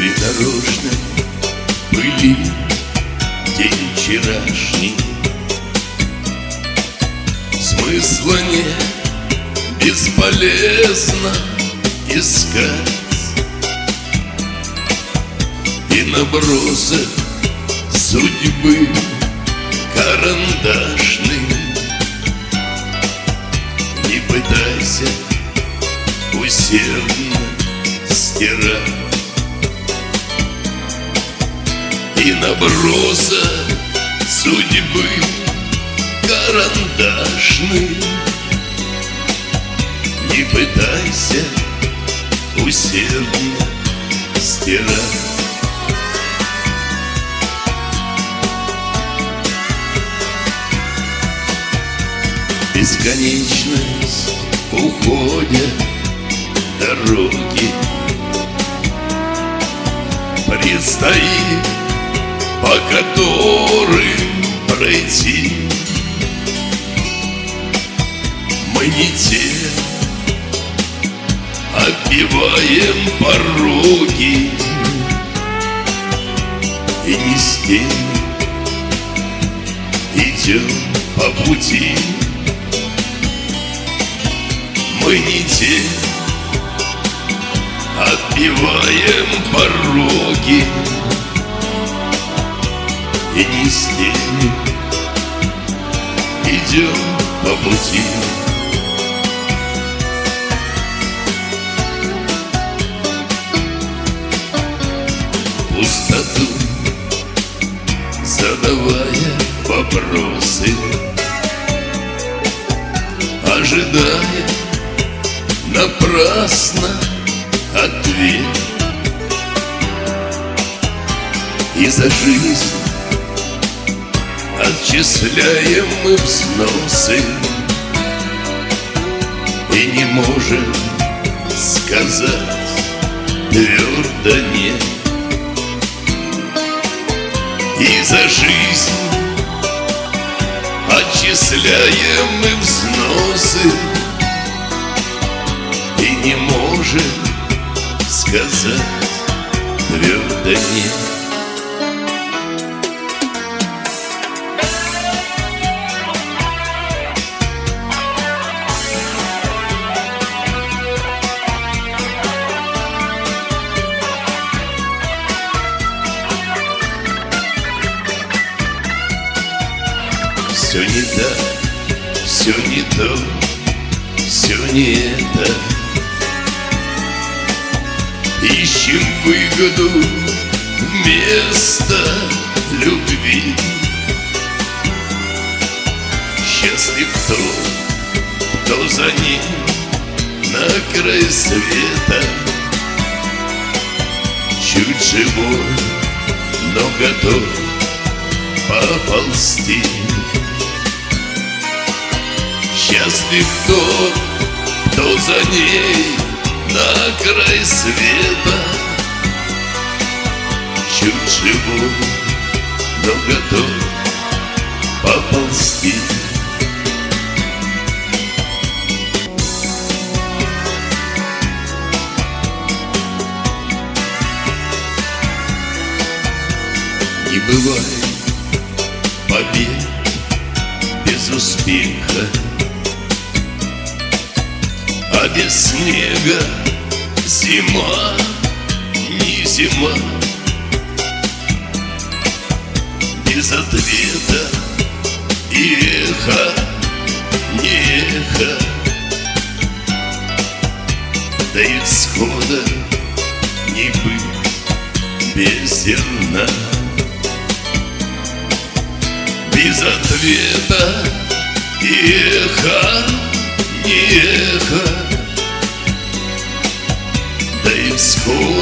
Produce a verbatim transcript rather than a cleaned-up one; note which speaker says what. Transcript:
Speaker 1: придорожной пыли день вчерашний. Смысла нет, бесполезно искать, и набросок судьбы карандашный. Не пытайся усердно стирать, и набросок судьбы карандашный. Не пытайся усердно стирать. Бесконечность уходят дороги, предстоит по которым пройти. Мы не те, оббиваем пороги, и не с теми идем по пути. Мы не те, отбиваем пороги, и не с теми идем по пути. Пустоту задавая вопросы, ожидая напрасно ответ. И за жизнь отчисляем мы взносы, и не можем сказать твердо нет. И за жизнь отчисляем мы взносы, и не можем сказать твердо нет. Все не так, все не то, все не это. Ищем выгоду вместо любви. Счастлив тот, кто за ним на край света. Чуть живой, но готов поползти. Счастлив тот, кто за ней на край света. Чуть живой, но готов поползти. Не бывает побед без успеха, а без снега зима не зима. Без ответа и эхо не эхо, до исхода не быть без зерна. Без ответа и эхо не эхо, до исхода